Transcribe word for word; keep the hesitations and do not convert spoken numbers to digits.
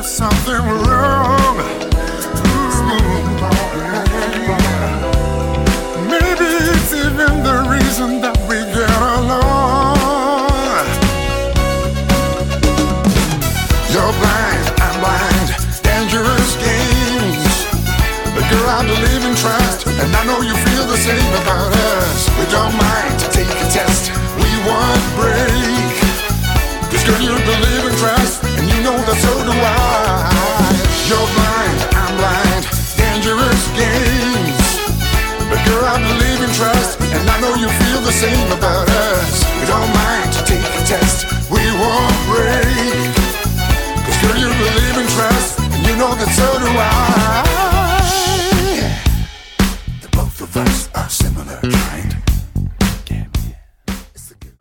something wrong. Maybe it's even the reason that we get along. You're blind, I'm blind, dangerous games. But girl, I believe in trust, and I know you feel the same about us. We don't mind to take a test, we won't break. Cause girl, you believe in trust, and you know that so do I. You're blind, I'm blind, dangerous games. But girl, I believe in trust, and I know you feel the same about us. We